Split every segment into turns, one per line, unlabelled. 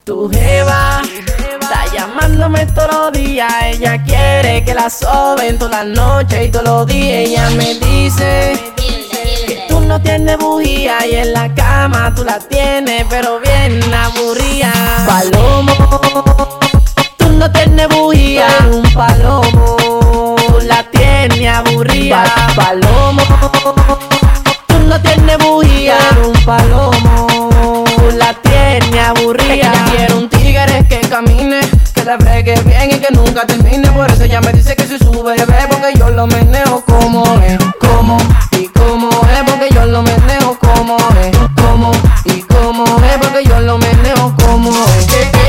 Tu jeva está llamándome todos los días. Ella quiere que la soben todas las noches y todos los días. Ella me dice que tú no tienes bujía y en la cama tú la tienes, pero bien aburrida. Palomo, tú no tienes bujía, un palomo la tiene aburrida. Palomo, tú no tienes bujía, un palomo la tiene aburrida. Ella quiere un tigre que camine, que la fregue bien y que nunca termine. Por eso ella me dice que soy su bebé, porque yo lo meneo como es, como y como es, porque yo lo meneo como es, como y como es, porque yo lo meneo como es,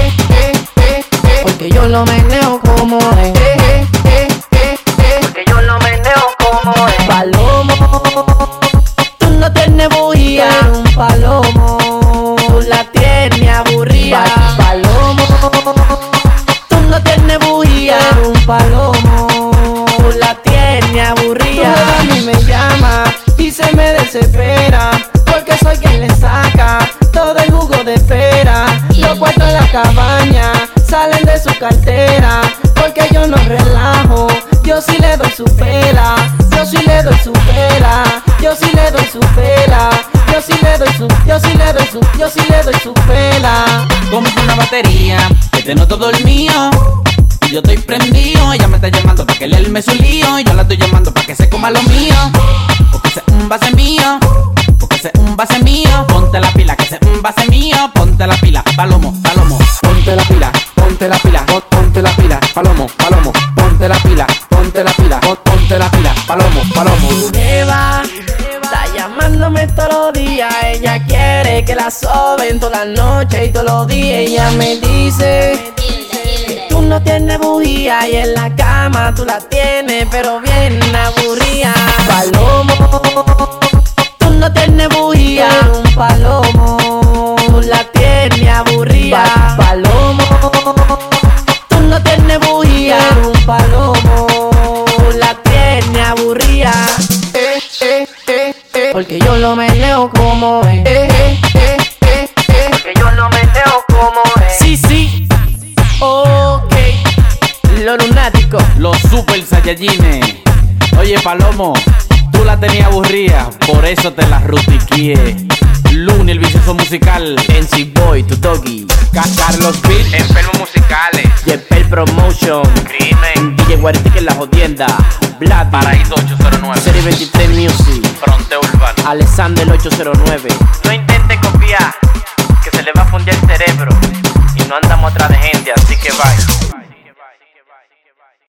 porque yo lo meneo como es, porque yo lo meneo como es. Palomo, tú no tienes bujía, un palomo la tiene aburrida. Palomo, tú no tienes bujía, un palomo la tiene aburrida. Tu a mí me llama y se me desespera, porque soy quien le saca todo el jugo de pera. Los cuartos en la cabaña salen de su cartera, porque yo no relajo, yo sí le doy su pela, yo sí le doy su pela, yo sí le doy su pela, yo sí le doy su, yo sí le doy su, yo sí le doy su pela.
Compro una batería que tengo todo el mío y yo estoy prendido. Ella me está llamando para que le arme su lío y yo la estoy llamando para que se coma lo mío, porque ese es un base mío, porque ese es un base mío. Ponte la pila, que ese es un base mío. Ponte la pila, palomo, palomo. Ponte la pila, ponte la pila, ponte la pila, palomo, palomo. Ponte la pila, ponte la pila, ponte la pila, palomo, palomo.
Tu jeva está llamándome todos los días. Ella quiere que la soben todas las noches y todos los días. Ella me dice que tú no tienes bujía y en la cama tú la tienes, pero bien aburrida. Palomo, tú no tienes bujía, un palomo la tiene aburrida. Palomo, tú no tienes bujía, un palomo la tiene aburrida. Porque yo lo meneo como es, porque yo lo meneo como es. Sí, sí, ok. Los lunáticos,
los super saiyajines. Oye, Palomo, tú la tenías aburrida, por eso te la rutiquié. Luni, el vicioso musical.
NC Boy, tu doggy.
Carlos Beat,
Enfermos musicales.
Yepel Promotion.
Crimen.
DJ Guaritique en la jodienda. Vlad.
Paraíso 809.
Serie 23 Music.
Fronteo Urbano.
Alexander 809.
No intente copiar, que se le va a fundir el cerebro. Y no andamos atrás de gente, así que bye.